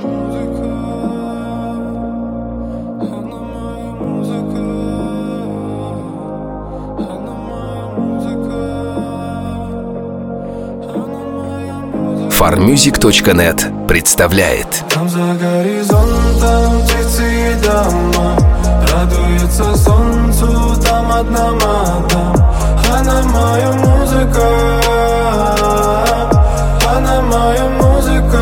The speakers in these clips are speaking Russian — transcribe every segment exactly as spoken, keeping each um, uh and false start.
фармьюзик точка нет представляет. Там за горизонтом птицы и дома радуются солнцу, там одна мадам. Она моя музыка, она моя музыка.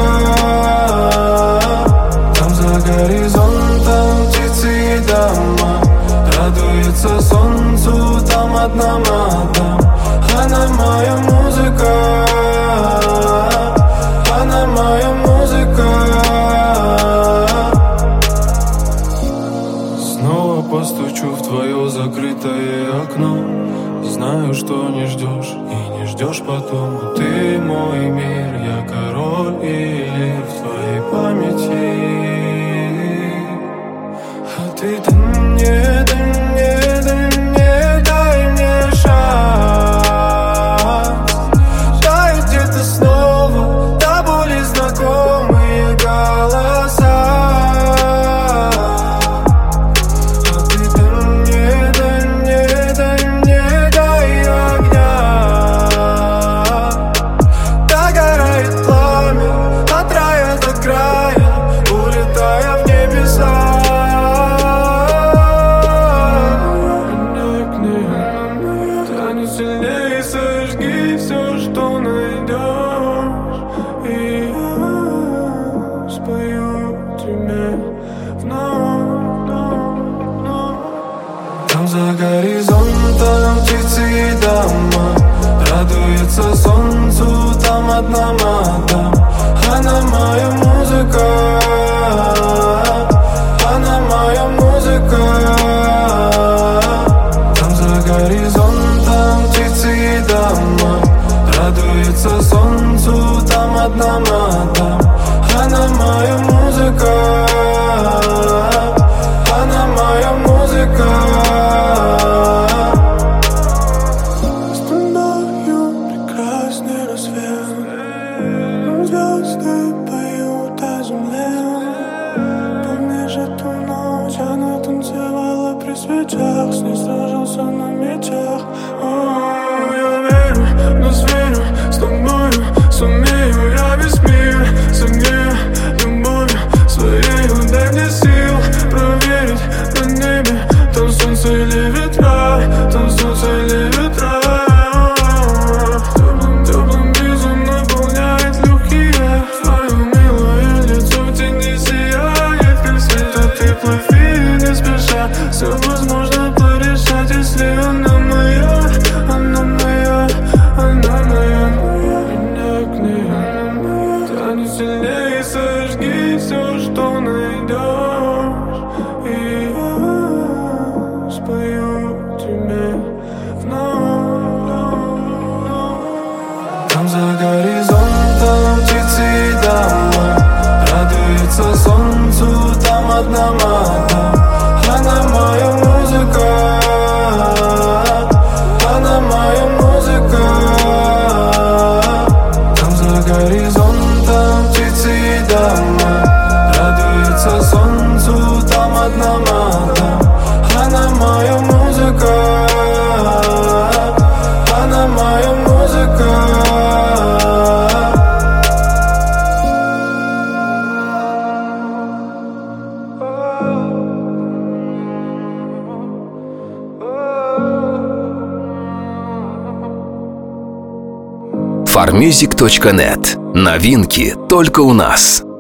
Там за горизонтом птицы и дома радуются солнцу, там одна мадам. Она моя музыка, она моя музыка. Снова постучу в твое закрытое окно. Знаю, что не ждешь и не ждешь потом. Ты мой мир, я король и лев в твоей памяти. А ты дай мне, дай мне, дай мне, дай мне шанс. Дай где-то снова до боли знакомые голоса. А ты дай мне, дай мне, дай мне, дай огня. Догорает пламя от рая до края, улетая в небеса. Сильнее сожги все, что найдешь, и я спою тебе вновь, вновь, вновь. Там за горизонтом птицы и дома радуются солнцу, там одна мадам. Она моя музыка, она моя музыка. Там за горизонтом птицы и дома радуются солнцу, там одна мадам. Она моя музыка, она моя музыка. С тобою прекрасный рассвет, звезды поют о земле. Помнишь эту ночь, она танцевала при свечах, с ней сражался на мечах. О, я верю, но верю, с тобою сумею я весь мир согрею любовью своею. Дай мне сил проверить на небе, там солнце или ветра, там солнце или ветра. Теплым, теплым бризом наполняет легкие. Твое милое лицо в тени сияет, как свет. А ты плыви не спеша, все возможно порешать, если она моя, она моя, она моя, меня к ней. Тянет сильнее, сожги все, что найдешь, и я спою тебе вновь. Там за горизонтом птицы и дома радуются солнцу, там одна мадам. Она моя музыка, она моя музыка. Там за горизонтом птицы и дома радуются солнцу, там одна мадам. Она моя музыка, она моя музыка. фармьюзик точка нет. Новинки только у нас.